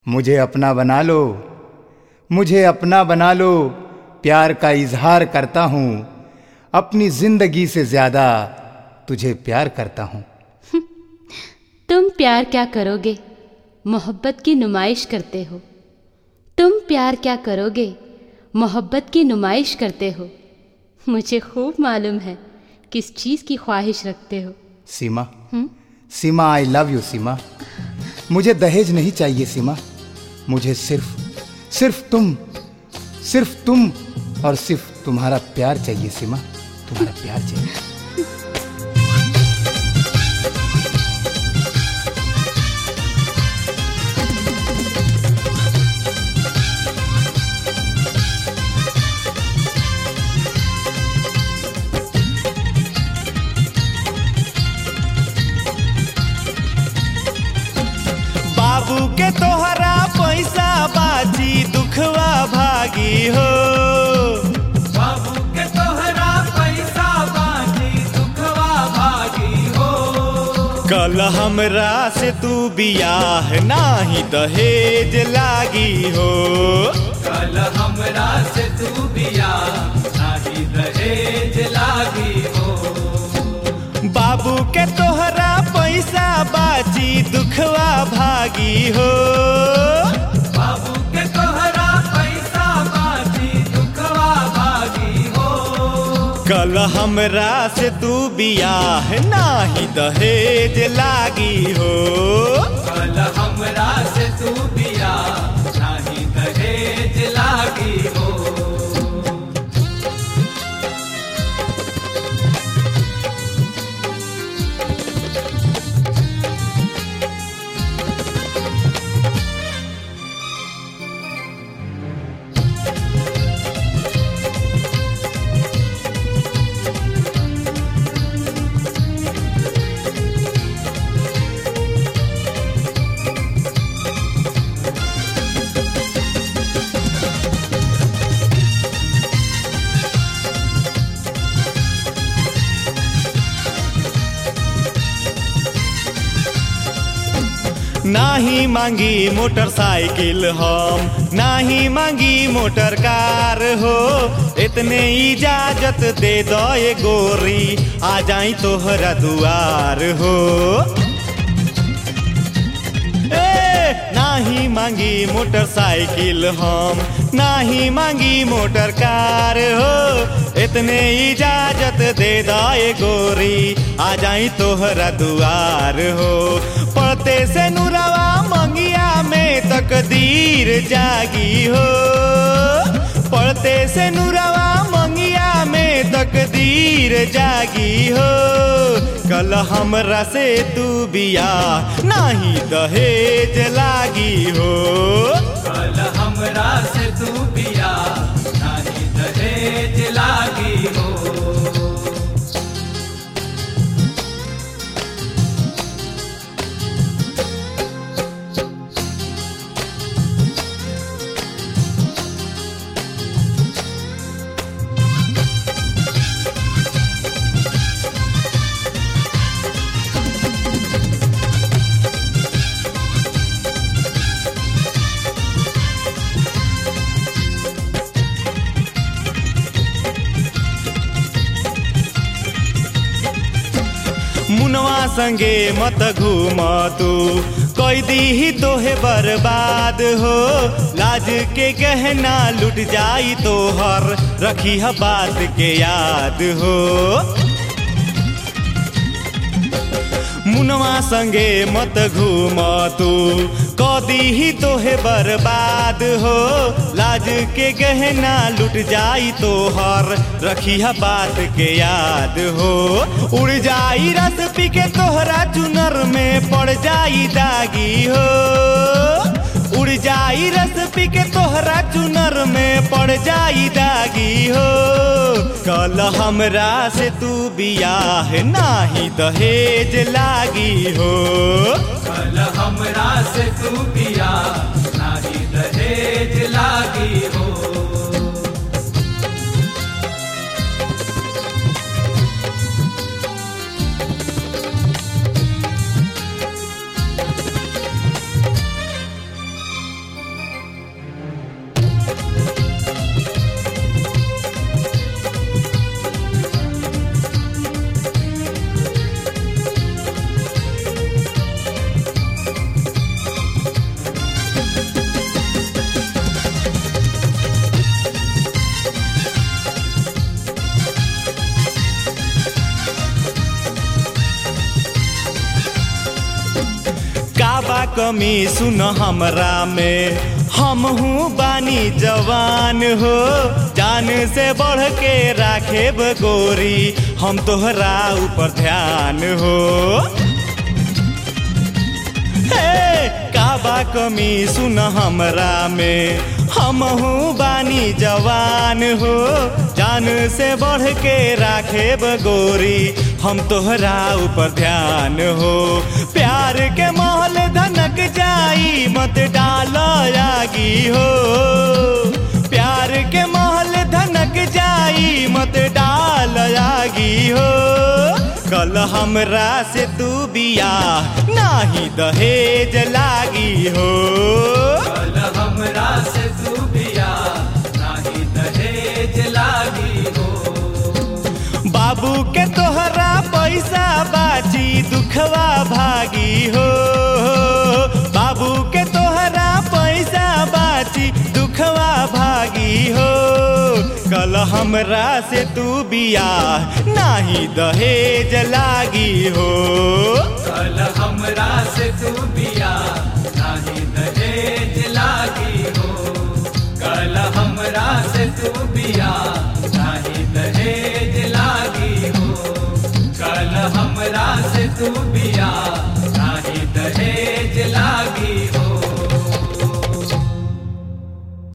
मुझे अपना बना लो, मुझे अपना बना लो, प्यार का इजहार करता हूँ, अपनी जिंदगी से ज्यादा तुझे प्यार करता हूँ। तुम प्यार क्या करोगे, मोहब्बत की नुमाइश करते हो। तुम प्यार क्या करोगे, मोहब्बत की नुमाइश करते हो। मुझे खूब मालूम है किस चीज़ की ख्वाहिश रखते हो। Seema, Seema, I love you Seema. मुझे दहेज नहीं चाहिए सीमा, मुझे सिर्फ तुम और सिर्फ तुम्हारा प्यार चाहिए सीमा, तुम्हारा प्यार चाहिए। बाबू के तोहरा पैसा बाजी दुखवा भागी हो। बाबू के तोहरा पैसा बाजी दुखवा भागी हो। कल हमरा से तू बियाह नाही दहेज लागी हो। कल हमरा से तू बियाह नाही दहेज लागी हो। बाबू के तोहरा पैसा बाजी दुखवा भागी हो। बाबू के तोहरा पैसा बाजी दुखवा भागी हो। कल हमरा से तू बियाह नाही दहेज लागी हो। कल हमरा से तू बियाह नाही दहेज लागी हो। नाही मांगी मोटरसाइकिल हम, नाही मांगी मोटर कार हो। इतने इजाजत दे दो ये गोरी, आ जाई तोहरा दुआर हो। नाही मांगी मोटरसाइकिल हम, नाही मांगी मोटर कार हो। इतने इजाजत दे दो ये गोरी, आ जाई तोहरा दुआर हो। पढ़ते से नुरवा मंगिया में तकदीर जागी हो। पढ़ते से नुरवा मंगिया में तकदीर जागी हो। कल हमरा से तू बियाह नाही दहेज लागी हो। कल हमरा से तू बियाह नाही दहेज लागी हो। मुनवा संगे मत घूम तू, कोई दी ही तोहे बर्बाद हो। लाज के गहना लुट जाई तोहर, रखी है बात के याद हो। मुनवा संगे मत घूम तू, कदी ही तोहे बर्बाद हो। लाज के गहना लुट जाई तोहर, रखी है बात के याद हो। उड़ जाई रस पी के तोहरा चुनर में पड़ जाई दागी हो। उड़ जाई रस पी के तोहरा चुनर में पड़ जाई दागी हो। कल हमरा से तू बियाह नाही दहेज लागी हो। कल हमरा से तू बियाह नाही दहेज लागी हो। कमी सुन हमरा में, हम हूँ बानी जवान हो, जान से बढ़ के राखेब गोरी हम तोहरा ऊपर ध्यान हो। काबा कमी सुन हमरा में, हम हूँ बानी जवान हो, जान से बढ़ के राखेब गोरी हम तोहरा ऊपर ध्यान हो। प्यार के महल धनक जाई मत डाल आगी हो, प्यार के महल धनक जाई मत डाल आगी हो। कल हमरा से तू बियाह नाही दहेज लागी हो, कल हमरा से तू बियाह नाही दहेज लागी हो। बाबू के तोहरा पैसा बाची दुखवा भागी हो, बाबू के तोहरा पैसा बाची दुखवा भागी हो। कल हमरा से तू बियाह नाही दहेज लागी हो, कल हमरा से तू बियाह नाही दहेज लागी हो। कल हमरा से तू बियाह नाही दहेज लागी हो। कल हमरा से तू बियाह